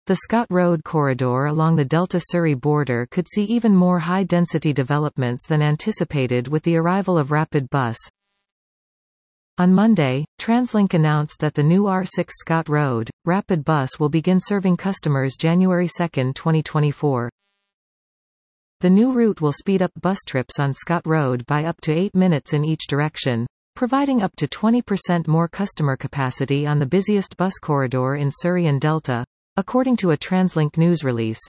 The Scott Road corridor along the Delta-Surrey border could see even more high-density developments than anticipated with the arrival of Rapid Bus. On Monday, TransLink announced that the new R6 Scott Road, Rapid Bus will begin serving customers January 2, 2024. The new route will speed up bus trips on Scott Road by up to 8 minutes in each direction, providing up to 20% more customer capacity on the busiest bus corridor in Surrey and Delta, according to a TransLink news release.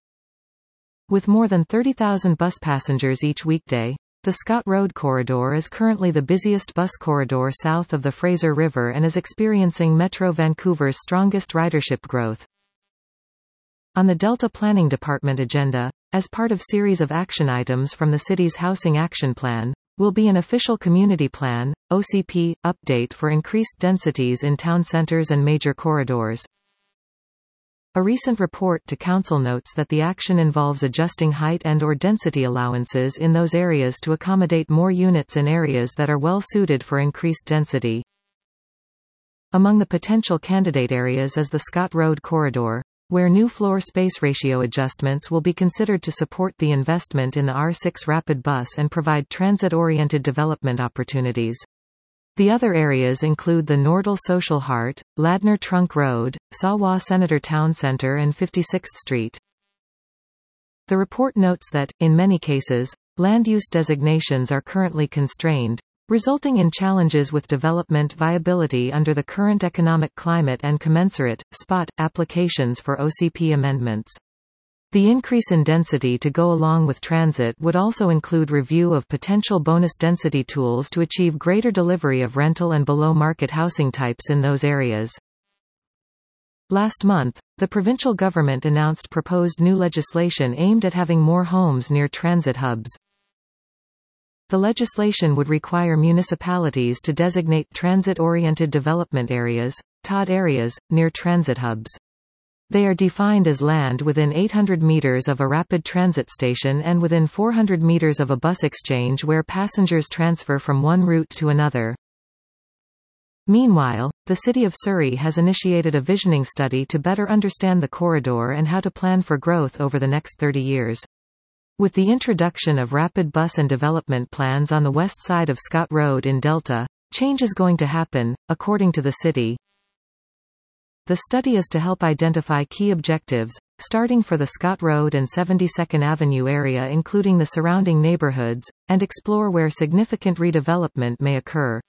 With more than 30,000 bus passengers each weekday, the Scott Road corridor is currently the busiest bus corridor south of the Fraser River and is experiencing Metro Vancouver's strongest ridership growth. On the Delta Planning Department agenda, as part of series of action items from the city's Housing Action Plan, will be an official community plan, OCP, update for increased densities in town centres and major corridors. A recent report to Council notes that the action involves adjusting height and/or density allowances in those areas to accommodate more units in areas that are well suited for increased density. Among the potential candidate areas is the Scott Road corridor, where new floor space ratio adjustments will be considered to support the investment in the R6 Rapid Bus and provide transit-oriented development opportunities. The other areas include the Nordal Social Heart, Ladner Trunk Road, Sawa Senator Town Centre and 56th Street. The report notes that, in many cases, land use designations are currently constrained, resulting in challenges with development viability under the current economic climate and commensurate, spot, applications for OCP amendments. The increase in density to go along with transit would also include review of potential bonus density tools to achieve greater delivery of rental and below-market housing types in those areas. Last month, the provincial government announced proposed new legislation aimed at having more homes near transit hubs. The legislation would require municipalities to designate transit-oriented development areas, TOD areas, near transit hubs. They are defined as land within 800 meters of a rapid transit station and within 400 meters of a bus exchange where passengers transfer from one route to another. Meanwhile, the City of Surrey has initiated a visioning study to better understand the corridor and how to plan for growth over the next 30 years. With the introduction of rapid bus and development plans on the west side of Scott Road in Delta, change is going to happen, according to the city. The study is to help identify key objectives, starting for the Scott Road and 72nd Avenue area including the surrounding neighborhoods, and explore where significant redevelopment may occur.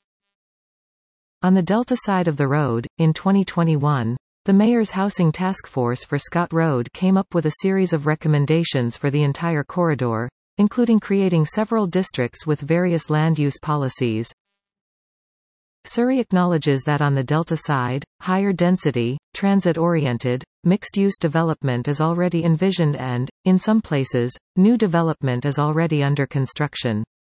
On the Delta side of the road, in 2021, the Mayor's Housing Task Force for Scott Road came up with a series of recommendations for the entire corridor, including creating several districts with various land use policies. Surrey acknowledges that on the Delta side, higher density, transit-oriented, mixed-use development is already envisioned and, in some places, new development is already under construction.